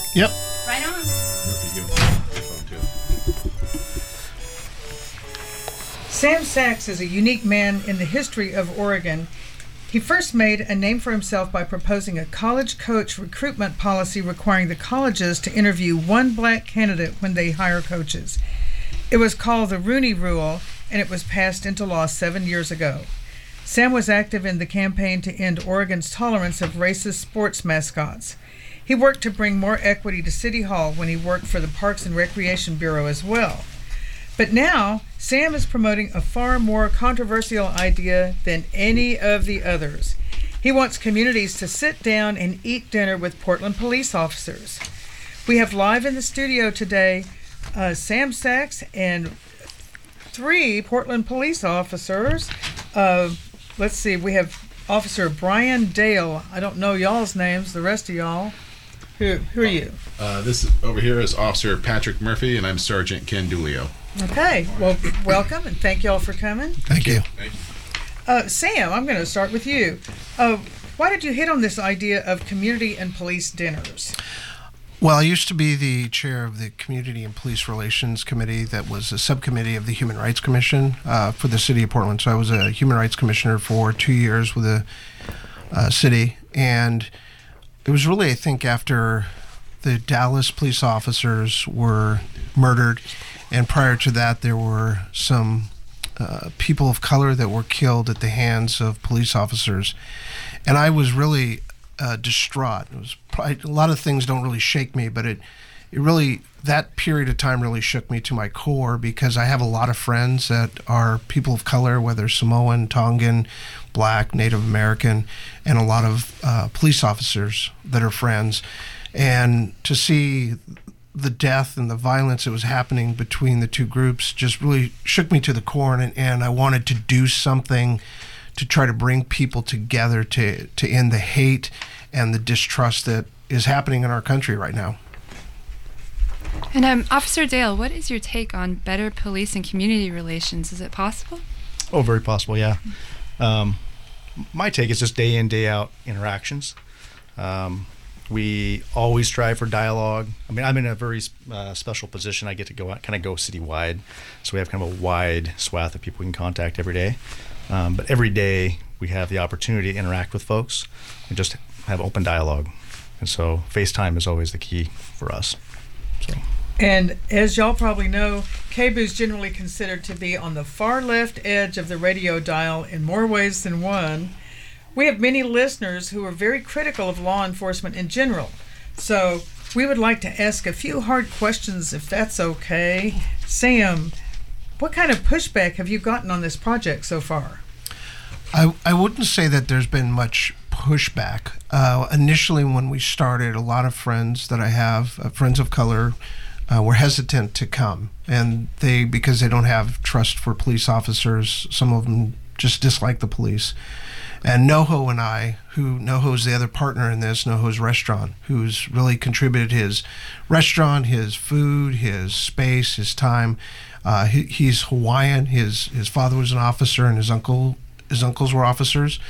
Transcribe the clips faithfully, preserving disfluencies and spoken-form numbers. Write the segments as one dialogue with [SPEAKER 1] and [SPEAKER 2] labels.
[SPEAKER 1] Yep.
[SPEAKER 2] Right on.
[SPEAKER 3] Sam Sachs is a unique man in the history of Oregon. He first made a name for himself by proposing a college coach recruitment policy requiring the colleges to interview one black candidate when they hire coaches. It was called the Rooney Rule, and it was passed into law seven years ago. Sam was active in the campaign to end Oregon's tolerance of racist sports mascots. He worked to bring more equity to City Hall when he worked for the Parks and Recreation Bureau as well. But now, Sam is promoting a far more controversial idea than any of the others. He wants communities to sit down and eat dinner with Portland police officers. We have live in the studio today uh, Sam Sachs and three Portland police officers. Uh, let's see, we have Officer Brian Dale. I don't know y'all's names, the rest of y'all. Who, who are you?
[SPEAKER 4] Uh, this over here is Officer Patrick Murphy, and I'm Sergeant Ken Dulio.
[SPEAKER 3] Okay, well, welcome, and thank y'all for coming.
[SPEAKER 1] Thank you.
[SPEAKER 4] Thank you.
[SPEAKER 3] Uh, Sam, I'm going to start with you. Uh, why did you hit on this idea of community and police dinners?
[SPEAKER 1] Well, I used to be the chair of the Community and Police Relations Committee that was a subcommittee of the Human Rights Commission uh, for the city of Portland. So I was a Human Rights Commissioner for two years with the uh, city. And it was really, I think, after the Dallas police officers were murdered, and prior to that, there were some uh, people of color that were killed at the hands of police officers. And I was really uh, distraught. It was probably, a lot of things don't really shake me, but it, it really, that period of time really shook me to my core, because I have a lot of friends that are people of color, whether Samoan, Tongan, Black, Native American, and a lot of uh, police officers that are friends. And to see the death and the violence that was happening between the two groups just really shook me to the core, and, and I wanted to do something to try to bring people together to, to end the hate and the distrust that is happening in our country right now.
[SPEAKER 5] And um, Officer Dale, what is your take on better police and community relations? Is it possible?
[SPEAKER 6] Oh, very possible, yeah. Um, my take is just day in, day out interactions. Um, We always strive for dialogue. I mean, I'm in a very uh, special position. I get to go out, kind of go citywide, so we have kind of a wide swath of people we can contact every day. Um, but every day we have the opportunity to interact with folks and just have open dialogue. And so FaceTime is always the key for us. So.
[SPEAKER 3] And as y'all probably know, K B U is generally considered to be on the far left edge of the radio dial in more ways than one. We have many listeners who are very critical of law enforcement in general. So we would like to ask a few hard questions, if that's okay. Sam, what kind of pushback have you gotten on this project so far?
[SPEAKER 1] I, I wouldn't say that there's been much pushback. Uh, initially, when we started, a lot of friends that I have, uh, friends of color, uh, were hesitant to come. And they, because they don't have trust for police officers, some of them just dislike the police. And NoHo and I, who NoHo's the other partner in this, NoHo's Restaurant, who's really contributed his restaurant, his food, his space, his time. Uh, he, he's Hawaiian. His his father was an officer, and his uncle his uncles were officers.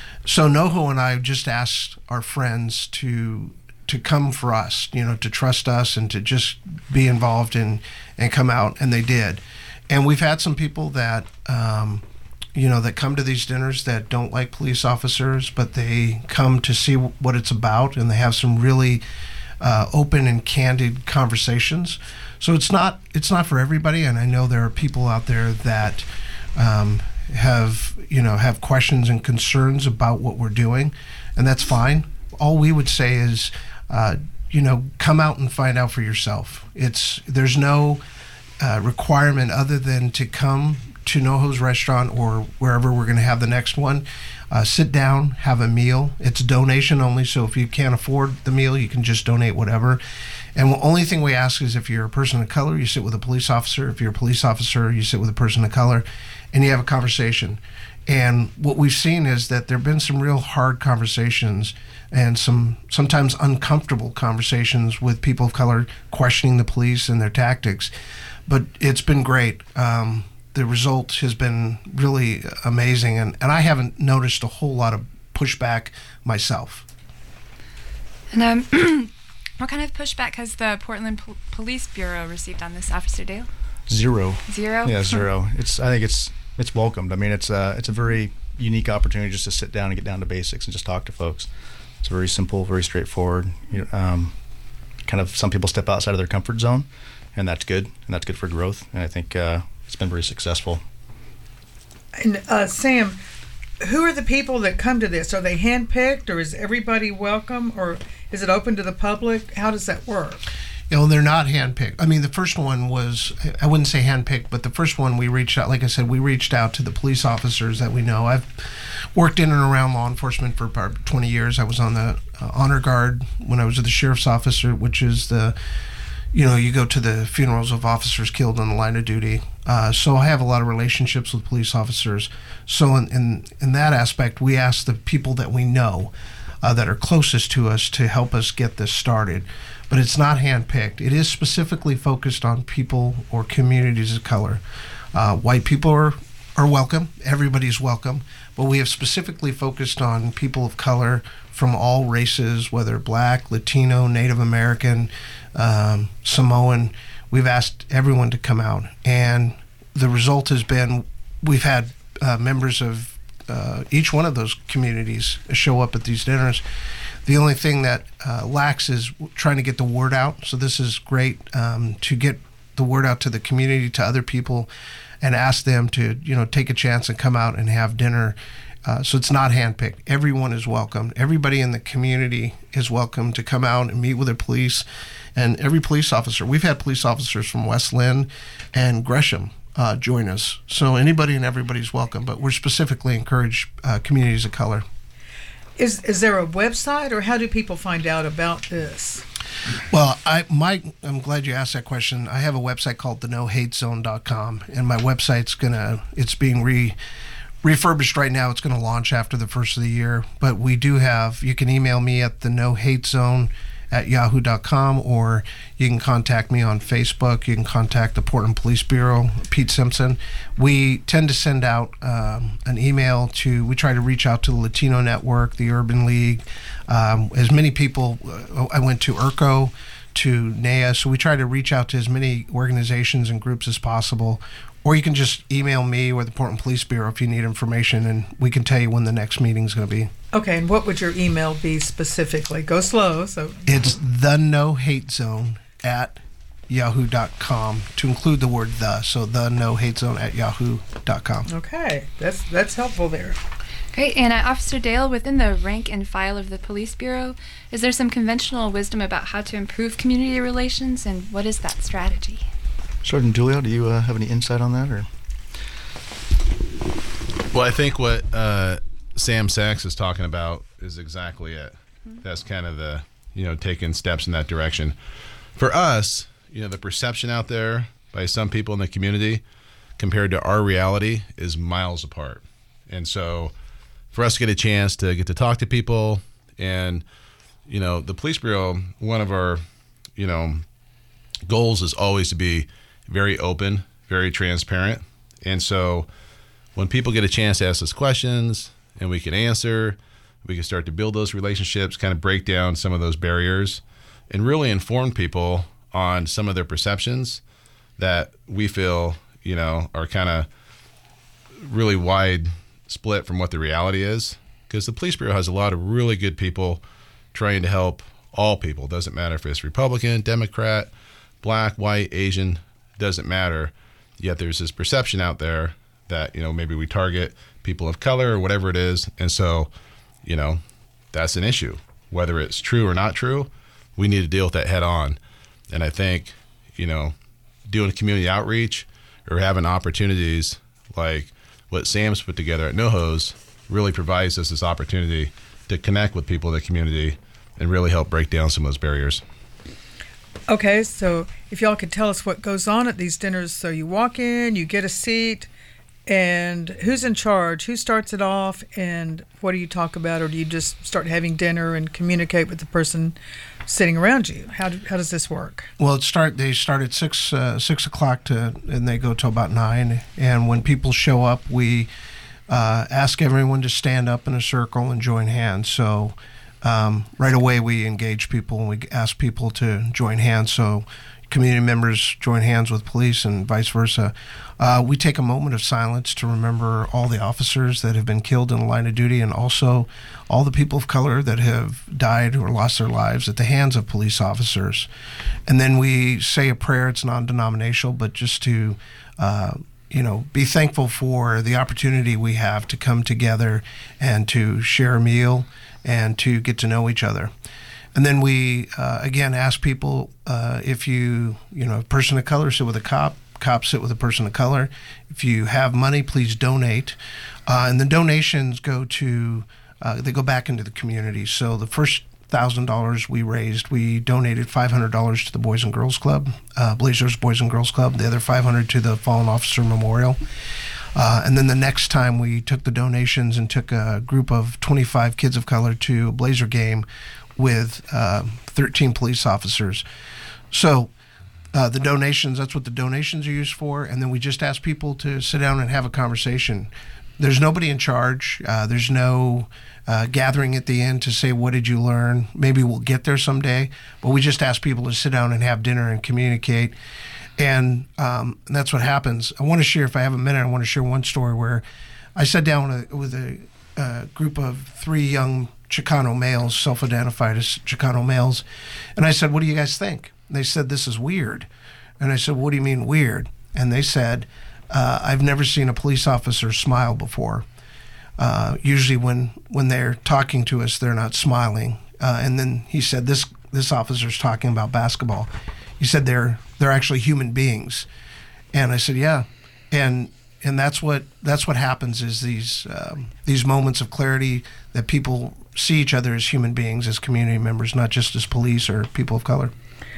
[SPEAKER 1] So NoHo and I just asked our friends to to come for us, you know, to trust us and to just be involved in and come out, and they did. And we've had some people that. Um, you know, that come to these dinners that don't like police officers, but they come to see what it's about, and they have some really uh, open and candid conversations. So it's not it's not for everybody, and I know there are people out there that um, have, you know, have questions and concerns about what we're doing, and that's fine. All we would say is, uh, you know, come out and find out for yourself. It's there's no uh, requirement other than to come to NoHo's Restaurant or wherever we're going to have the next one. Uh, sit down, have a meal. It's donation only, so if you can't afford the meal, you can just donate whatever. And the only thing we ask is if you're a person of color, you sit with a police officer. If you're a police officer, you sit with a person of color, and you have a conversation. And what we've seen is that there have been some real hard conversations and some sometimes uncomfortable conversations with people of color questioning the police and their tactics. But it's been great. Um, The result has been really amazing, and, and I haven't noticed a whole lot of pushback myself.
[SPEAKER 5] And um, What kind of pushback has the Portland Pol- Police Bureau received on this, Officer Dale?
[SPEAKER 6] Zero.
[SPEAKER 5] Zero?
[SPEAKER 6] Yeah, zero. It's. I think it's it's welcomed. I mean, it's uh, it's a very unique opportunity just to sit down and get down to basics and just talk to folks. It's very simple, very straightforward. You know, um, kind of some people step outside of their comfort zone, and that's good, and that's good for growth. And I think uh, it's been very successful.
[SPEAKER 3] And uh, Sam, who are the people that come to this? Are they handpicked, or is everybody welcome, or is it open to the public? How does that work?
[SPEAKER 1] You know, they're not handpicked. I mean, the first one was, I wouldn't say handpicked, but the first one we reached out, like I said, we reached out to the police officers that we know. I've worked in and around law enforcement for about twenty years. I was on the uh, honor guard when I was at the sheriff's office, which is the, you know, you go to the funerals of officers killed on the line of duty. Uh, so I have a lot of relationships with police officers. So in, in, in that aspect, we ask the people that we know uh, that are closest to us to help us get this started. But it's not handpicked. It is specifically focused on people or communities of color. Uh, white people are, are welcome. Everybody's welcome. But we have specifically focused on people of color from all races, whether black, Latino, Native American, um, Samoan. We've asked everyone to come out. And the result has been we've had uh, members of uh, each one of those communities show up at these dinners. The only thing that uh, lacks is trying to get the word out. So this is great um, to get the word out to the community, to other people, and ask them to, you know, take a chance and come out and have dinner. Uh, so it's not handpicked. Everyone is welcome. Everybody in the community is welcome to come out and meet with the police. And every police officer, we've had police officers from West Linn and Gresham uh, join us. So anybody and everybody's welcome. But we're specifically encourage uh, communities of color.
[SPEAKER 3] Is is there a website, or how do people find out about this?
[SPEAKER 1] Well, I my I'm glad you asked that question. I have a website called the no hate zone dot com, and my website's gonna it's being re refurbished right now. It's gonna launch after the first of the year. But we do have, you can email me at the no hate zone at yahoo dot com, or you can contact me on Facebook. You can contact the Portland Police Bureau, Pete Simpson. We tend to send out um, an email to, we try to reach out to the Latino Network, the Urban League, um, as many people. uh, I went to I R C O, to N A A, so we try to reach out to as many organizations and groups as possible. Or you can just email me or the Portland Police Bureau if you need information, and we can tell you when the next meeting is going to be.
[SPEAKER 3] Okay, and what would your email be specifically? Go slow. So
[SPEAKER 1] it's the no hate zone at yahoo dot com, to include the word the. So the no hate zone at yahoo dot com.
[SPEAKER 3] Okay, that's that's helpful there.
[SPEAKER 5] Great. And uh, Officer Dale, within the rank and file of the Police Bureau, is there some conventional wisdom about how to improve community relations, and what is that strategy?
[SPEAKER 6] Sergeant Julio, do you uh, have any insight on that, or?
[SPEAKER 4] Well, I think what uh, Sam Sachs is talking about is exactly it. Mm-hmm. That's kind of the, you know, taking steps in that direction. For us, you know, the perception out there by some people in the community compared to our reality is miles apart. And so for us to get a chance to get to talk to people, and, you know, the Police Bureau, one of our, you know, goals is always to be very open, very transparent. And so when people get a chance to ask us questions and we can answer, we can start to build those relationships, kind of break down some of those barriers, and really inform people on some of their perceptions that we feel, you know, are kind of really wide split from what the reality is. Because the Police Bureau has a lot of really good people trying to help all people. Doesn't matter if it's Republican, Democrat, black, white, Asian, doesn't matter. Yet there's this perception out there that, you know, maybe we target people of color or whatever it is. And so, you know, that's an issue. Whether it's true or not true, we need to deal with that head on. And I think, you know, doing community outreach or having opportunities like what Sam's put together at NoHo's really provides us this opportunity to connect with people in the community and really help break down some of those barriers.
[SPEAKER 3] Okay, so if y'all could tell us what goes on at these dinners. So you walk in, you get a seat, and who's in charge? Who starts it off, and what do you talk about? Or do you just start having dinner and communicate with the person sitting around you? How do, how does this work?
[SPEAKER 1] Well, it start they start at six uh, six o'clock to, and they go till about nine. And when people show up, we uh, ask everyone to stand up in a circle and join hands. So um, right away we engage people and we ask people to join hands. So community members join hands with police and vice versa. Uh, we take a moment of silence to remember all the officers that have been killed in the line of duty, and also all the people of color that have died or lost their lives at the hands of police officers. And then we say a prayer. It's non-denominational, but just to uh, you know, be thankful for the opportunity we have to come together and to share a meal and to get to know each other. And then we, uh, again, ask people uh, if you, you know, a person of color, sit with a cop, cop sit with a person of color. If you have money, please donate. Uh, and the donations go to, uh, they go back into the community. So the first one thousand dollars we raised, we donated five hundred dollars to the Boys and Girls Club, uh, Blazers Boys and Girls Club, the other five hundred dollars to the Fallen Officer Memorial. Uh, and then the next time we took the donations and took a group of twenty-five kids of color to a Blazer game with uh, thirteen police officers. So uh, the donations, that's what the donations are used for. And then we just ask people to sit down and have a conversation. There's nobody in charge. Uh, there's no uh, gathering at the end to say, what did you learn? Maybe we'll get there someday. But we just ask people to sit down and have dinner and communicate. And, um, and that's what happens. I want to share, if I have a minute, I want to share one story where I sat down with a, with a uh, group of three young Chicano males, self-identified as Chicano males. And I said, what do you guys think? And they said, this is weird. And I said, what do you mean weird? And they said, uh, I've never seen a police officer smile before. Uh, usually when, when they're talking to us, they're not smiling. Uh, and then he said, this this officer's talking about basketball. He said, they're they're actually human beings. And I said, yeah. And and that's what that's what happens is these um, these moments of clarity that people see each other as human beings, as community members, not just as police or people of color.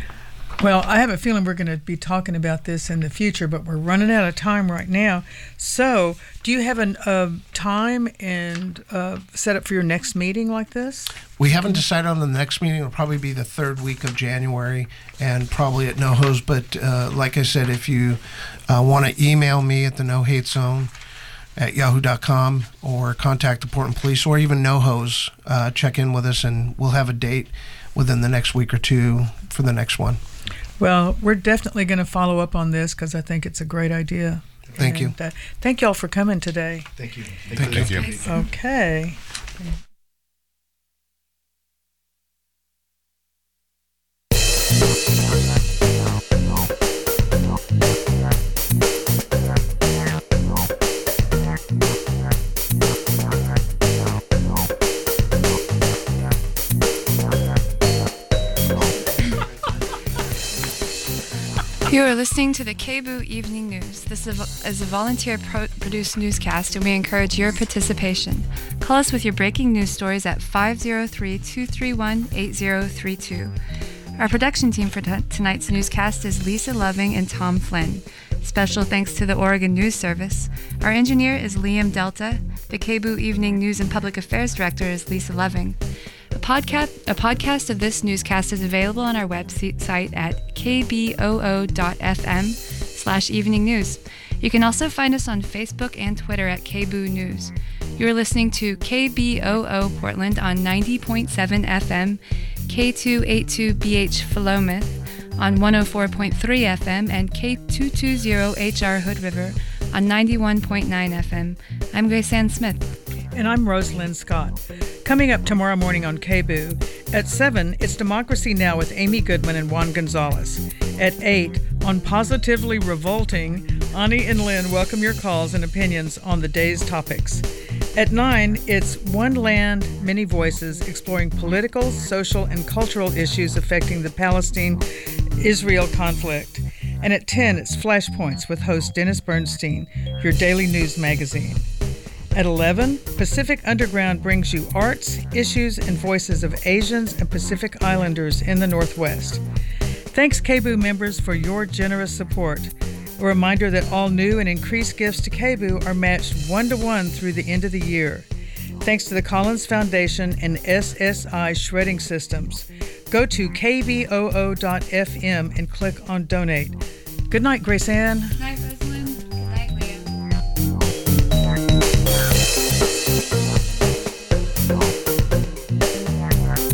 [SPEAKER 3] Well, I have a feeling we're going to be talking about this in the future, but we're running out of time right now. So do you have a uh, time and uh, set up for your next meeting like this?
[SPEAKER 1] We haven't decided on the next meeting. It'll probably be the third week of January and probably at NoHo's. But uh, like I said, if you uh, want to email me at the No Hate Zone at yahoo dot com or contact the Portland Police or even NoHo's, uh, check in with us and we'll have a date within the next week or two for the next one.
[SPEAKER 3] Well, we're definitely going to follow up on this because I think it's a great idea.
[SPEAKER 1] Thank
[SPEAKER 3] and,
[SPEAKER 1] you.
[SPEAKER 3] Uh, thank you all for coming today.
[SPEAKER 6] Thank you.
[SPEAKER 4] Thank, Thank you. you.
[SPEAKER 3] Okay.
[SPEAKER 5] You are listening to the K B O O Evening News. This is a volunteer-produced newscast, and we encourage your participation. Call us with your breaking news stories at five oh three, two three one, eight oh three two. Our production team for t- tonight's newscast is Lisa Loving and Tom Flynn. Special thanks to the Oregon News Service. Our engineer is Liam Delta. The K B O O Evening News and Public Affairs Director is Lisa Loving. A podcast, a podcast of this newscast is available on our website at k b o o dot f m slash evening news. You can also find us on Facebook and Twitter at K B O O News. You're listening to K B O O Portland on ninety point seven F M, K two eighty-two B H Philomath on one oh four point three F M, and K two twenty H R Hood River on ninety-one point nine F M. I'm Grace Ann Smith.
[SPEAKER 3] And I'm Rosalind Scott. Coming up tomorrow morning on K B O O, at seven, it's Democracy Now! With Amy Goodman and Juan Gonzalez. At eight, on Positively Revolting, Ani and Lynn welcome your calls and opinions on the day's topics. At nine, it's One Land, Many Voices, exploring political, social, and cultural issues affecting the Palestine-Israel conflict. And at ten, it's Flashpoints with host Dennis Bernstein, your daily news magazine. At eleven, Pacific Underground brings you arts, issues, and voices of Asians and Pacific Islanders in the Northwest. Thanks, K B O O members, for your generous support. A reminder that all new and increased gifts to K B O O are matched one-to-one through the end of the year. Thanks to the Collins Foundation and S S I Shredding Systems. Go to k b o o dot f m and click on Donate. Good night, Grace Ann.
[SPEAKER 5] Good night, Rosalind. Good night, Liam.
[SPEAKER 2] Thank you.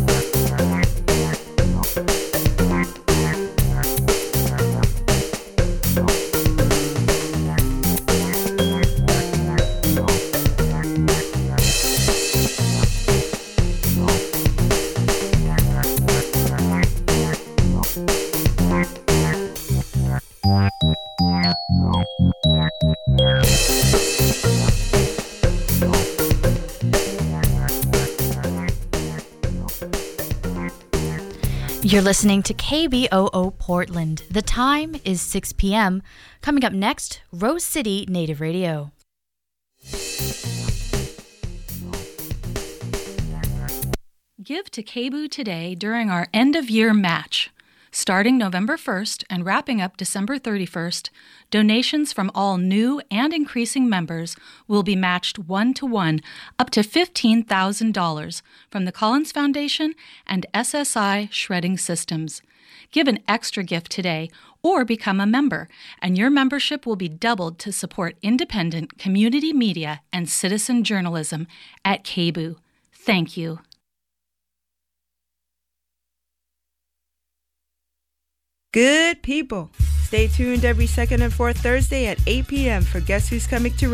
[SPEAKER 2] You're listening to K B O O Portland. The time is six p.m. Coming up next, Rose City Native Radio.
[SPEAKER 7] Give to K B O O today during our end-of-year match. Starting November first and wrapping up December thirty-first, donations from all new and increasing members will be matched one-to-one up to fifteen thousand dollars from the Collins Foundation and S S I Shredding Systems. Give an extra gift today or become a member, and your membership will be doubled to support independent community media and citizen journalism at K B O O. Thank you.
[SPEAKER 8] Good people. Stay tuned every second and fourth Thursday at eight p.m. for Guess Who's Coming to